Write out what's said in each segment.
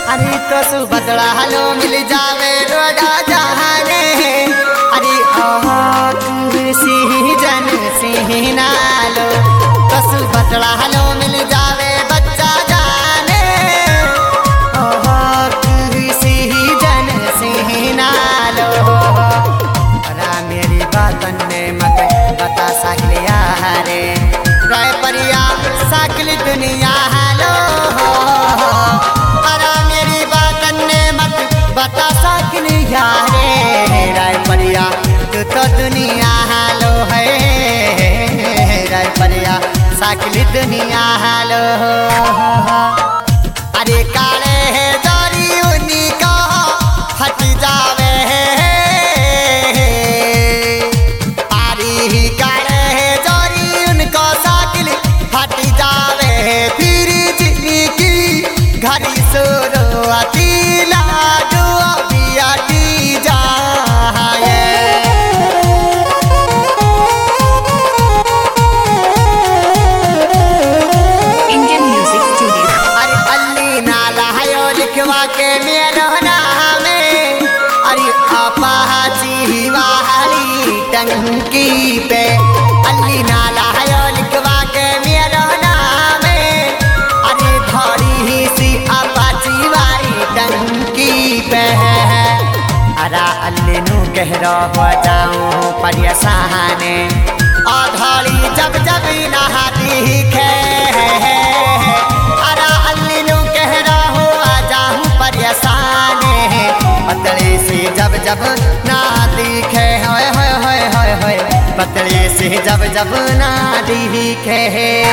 अरे तो सुभद्रा हलो मिल जावे रोजा जहाने। अरे सिंह जन सिंह नालो तो सुभद्रा हलो मिल जावे बच्चा जाने। सिंह जन सिंह नालो मेरी बातन ने मत बता सकलिया रे राय परिया सकल दुनिया हालो। मेरी बातन ने मत बता सकलिया रे राय परिया तू तो दुनिया हालो है। राय परिया सकल दुनिया हालो। अरे काले है दरी उन्हीं को हट जावे घड़ी सोरो अतीला जो अभी जाए। Indian music studio. अरे अल्ली नाला है लिखवा के मेरो नामे। अरे अपाची वाली टंकी पे अल्ली नाला है लिखवा के मेरो नामे। अरे धड़ी सी अपाची वाली टंकी पे अरा अल्ली नू कह रहा जाऊं परेशाने। धड़ी जब जब नहाती खे अरा अल्ली नू कह रहा जाऊं परेशाने। पतले से जब जब ना दिखे होय होय होय होय होय पतले से जब जब ना दिखे।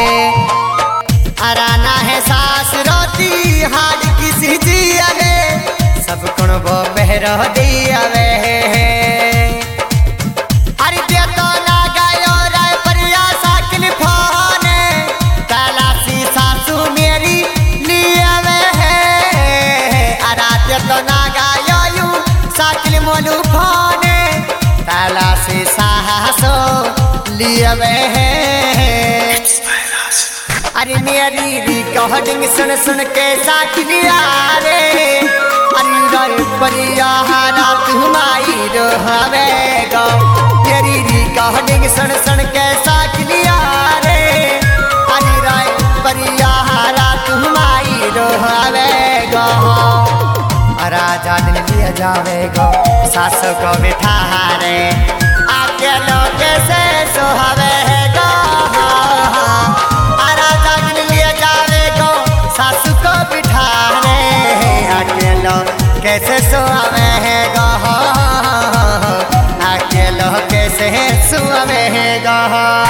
अराना है सास रोती हाल किसी जिया रे सब कुण वो बहरो दिया वे। अरे दे तो ना गायो राय परिया साकिल फोने तलाशी सासू मेरी लिया वे। अरा दे तो ना गायो यू साकिल मोलू फोने तलाशी सासू लिया वे। अरे मेरी रिकॉर्डिंग सुन सुन के साकिलिया रे। अरे राय परिया रात हुमाई रोहवे गो। मेरी रिकॉर्डिंग सुन सुन के साकिलिया रे। अरे राय परिया रात हुमाई रोहवे गो। राजा दिन लिया जावे गो सासों को बिठा रे आके लोग से सोहवे गो। सासू को बिठा रे अकेलो कैसे सोवे है गो। अकेलो कैसे सोवे है गो।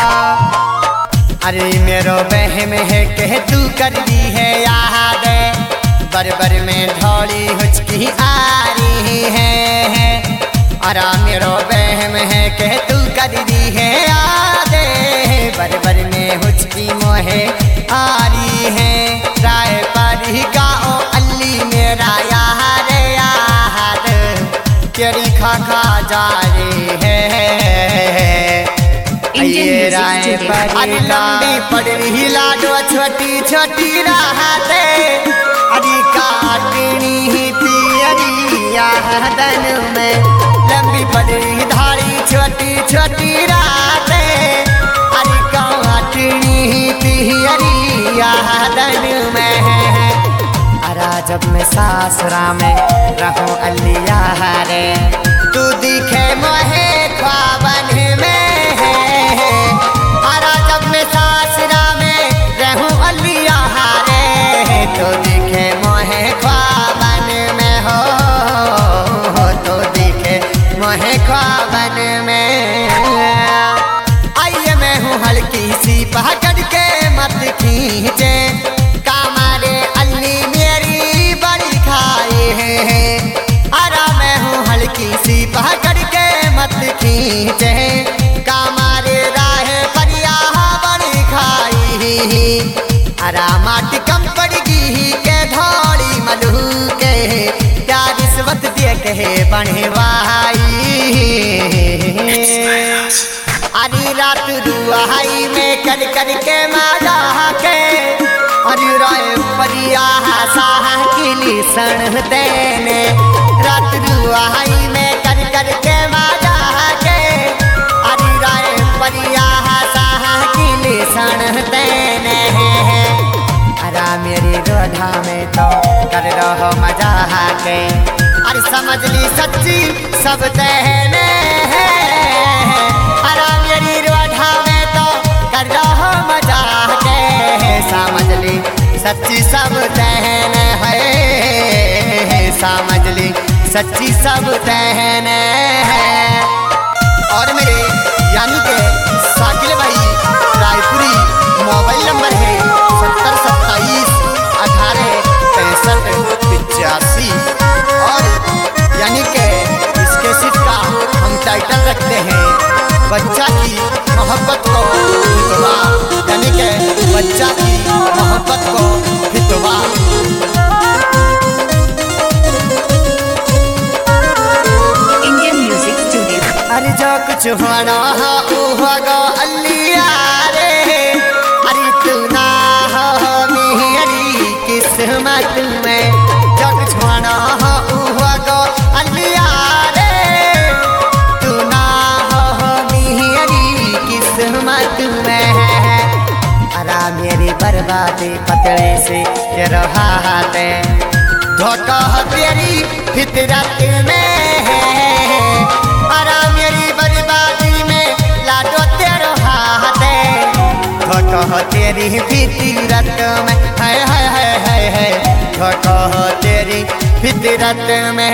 अरे मेरो बहम है कह तू कर दी है याद बरबर में ढोली हुचकी आ रही है। अरा मेरो बहम है कह तू कर दी है याद बरबर में हुचकी मोहे आ रही है। राय परी का ओ अल्ली मेरा यार यार तेरी खा जा रही है। ये राय परी लंबी पड़ रही लाडो छोटी छोटी राहते। अरे काटनी ही तेरी यादन में लंबी पड़ रही धारी छोटी छोटी राहते। अरे काटनी ही तेरी यादन में अरा जब मैं सासुरा में रहूं अलिया रे तू दिखे मोहे ख्वाबन में। अरा जब मैं सासुरा में रहूं अलिया रे तो दिखे मोहे ख्वाबन में हो तो दिखे मोहे ख्वाबन में। आइए मैं हूँ हल्की सी पकड़ के मत खींचे कामारे अल्ली मेरी बड़ी खाए है। अरा मैं हूँ हल्की सी पकड़ के मत खींचे कामारे राह परिया बड़ी खाई। अरा माटी कम पड़गी के धोड़ी मलू के क्या रिश्वत दे के बने भाई। अरे रात रुआई में कर कर के माला के अरे राय परिया साह किली सण देने रात रुआई में कर कर के माजा के अरे राय परिया साहा किले सण देने अरा मेरी रोधा में तो कर रहो मजा के अरे समझ ली सच्ची सब देने अरा मेरी रोधा में तो कर रहो मजा के समझ ली सच्ची सब दहन है समझ ली सच्ची सब दहन है। और मेरे यानी के साकिल भाई रायपुरी मोबाइल नंबर है 7027186585 और यानी के इसके सीट का हम टाइटल रखते हैं बच्चा की मोहब्बत को फितवा यानी के बच्चा की मोहब्बत को फितवा। Indian Music Studio. अरे जो कुछ होना होगा अल्लिया रे अरे तू ना हो मेरी किस्मत में जो कुछ होना होगा अल्लिया रे तू ना हो मेरी किस्मत में अरा मेरी बर्बादी पतले से तेरा हाथ धोखा तेरी फितरत में है अरा मेरी बर्बादी में लाडो तेरो हाथ धोखा तेरी फितरत में है धोखा तेरी फितरत में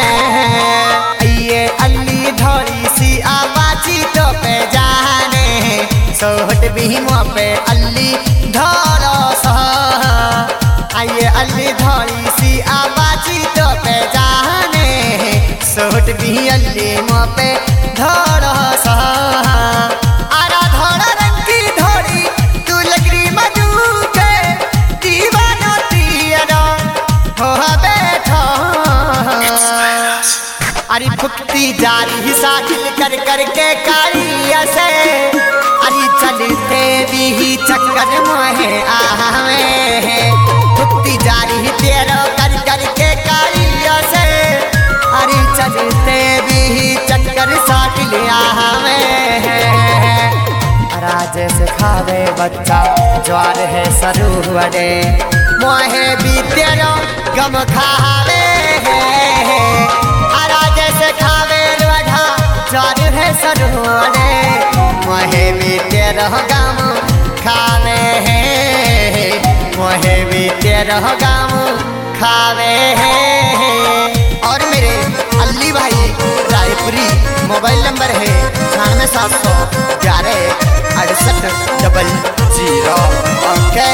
ये अल्ली धोड़ी सी आवाजी तो पे जाने सोहट भी मुँह पे अल्ली धोरो सा आइए अल्ली धोड़ी सी आवाजी तो पे जाने सोहट भी अल्ली मुँह पे धोरो सा आरा धोड़ा रंग की धोड़ी तू लगरी मधु के दीवाना तीरा हो बैठा अरे फुकती जारी साहिल कर कर के कारिया से अरे चलते भी चक्कर मोहे आवे फुकती जारी तेरो कर कर के कारिया से अरे चलते भी चक्कर साहिल आवे राजे से खावे बच्चा ज्वार है सरूवरे मोहे भी तेरो गम खावे राजे से खावे बढ़ा ज्वार है सरूवरे मोहे भी तेरो गम खावे मोहे भी तेरो गम खावे और मेरे अल्ली भाई रायपुरी मोबाइल नंबर है 97116800 ओके।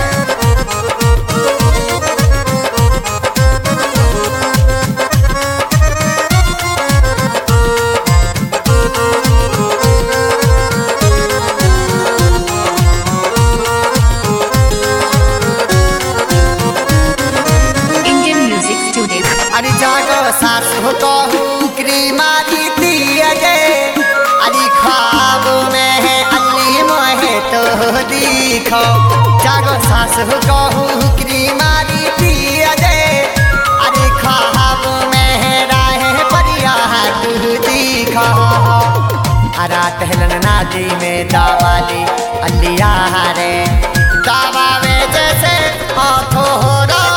Indian Music Studio. अरे जागो सासु कहूँ क्रीमारी दिया गे अरे ख्वाब में है अल्ली मोहे तो दिखो जागो सासु कहूँ क्रीमारी दिया गे अरे ख्वाब में है राह परिया तू दिखो अरा टहलन नादी में दावाली अल्लिया रे दावा में जैसे आँखों हो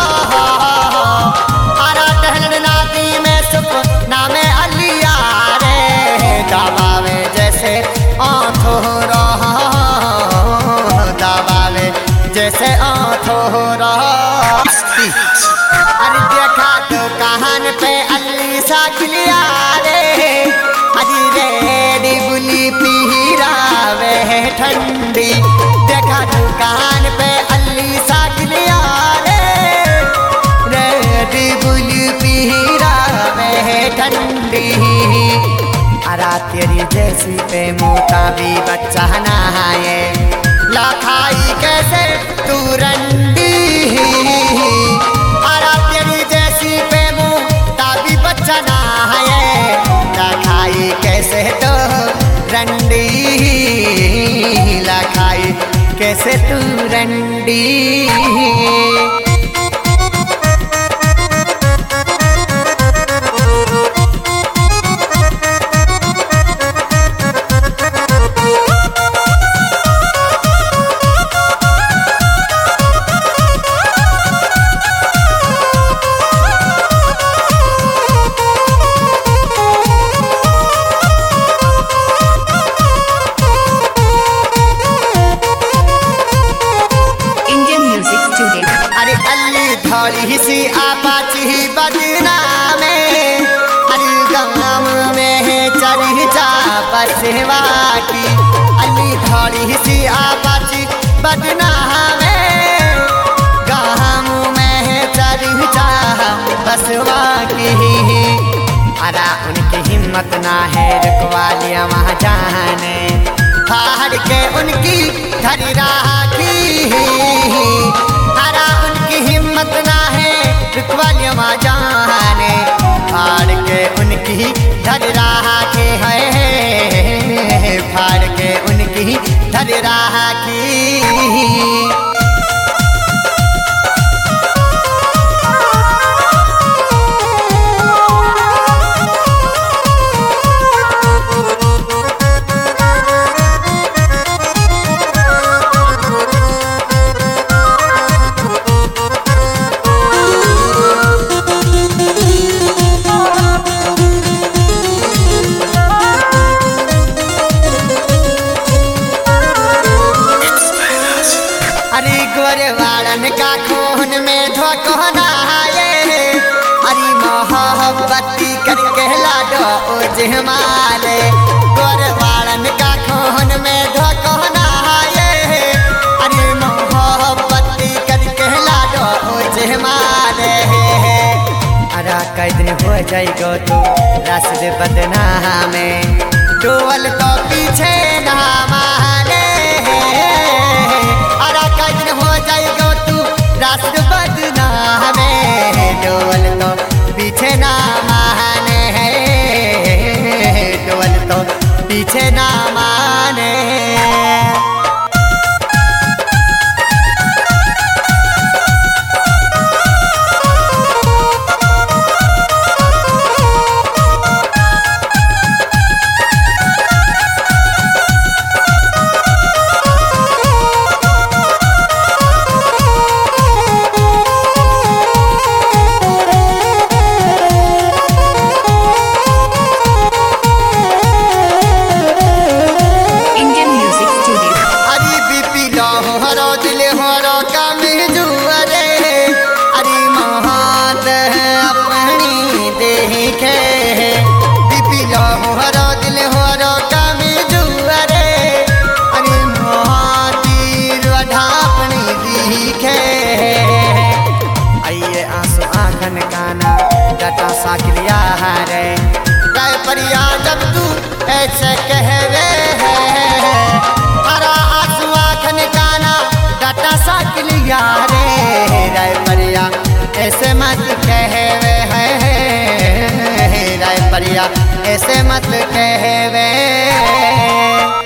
अरा टहलन नादी में सुपना में अल्लिया रे दावा में जैसे आँखों रहा दावा में जैसे आँखों रहा अरे देखा तो कहान पे अल्ली सा खिलिया रे अरे रेडी बुली पीरावे ठंडी देखा तो कहान पे अल्ली सा खिलिया रे रेडी बुली पीरावे ठंडी अरा तेरी जैसी पे मोटा भी बच्चा नहाए लाखाई कैसे तू रंडी अरा तेरी जैसी पे मोटा भी बच्चा नहाए लाखाई कैसे तो रंडी लाखाई कैसे तू रंडी। आपाची बदनामे अली गम में चर्चा बसवा की अली थोड़ी सी आपाची बदनामे गम में चर्चा बसवा की अरा उनकी हिम्मत ना है रुकवालिया वहाँ जाने फाड़ के उनकी धरी राखी अरा उनकी हिम्मत ना है रुकवालिया वहाँ जाने फाड़ के उनकी धरी राखी है फाड़ के उनकी धरी राखी। गोरवाड़न का खून में धोखो नहाए अरे मोहब्बती करके लाडो उजमाले गोरवाड़न का खून में धोखो नहाए अरे मोहब्बती करके लाडो उजमाले अरा कई दिन हो जाएगो तो रास्ते बदनामे डोल तो पीछे ना माने रास्ते बदनामे डोल तो पीछे ना माने डोल तो पीछे ना माने। साकिलिया रे राय परिया जब तू ऐसे कहवे है हरा आंसू आँखन काना डाटा साकिलिया रे राय परिया ऐसे मत कहवे है राय परिया ऐसे मत कहवे।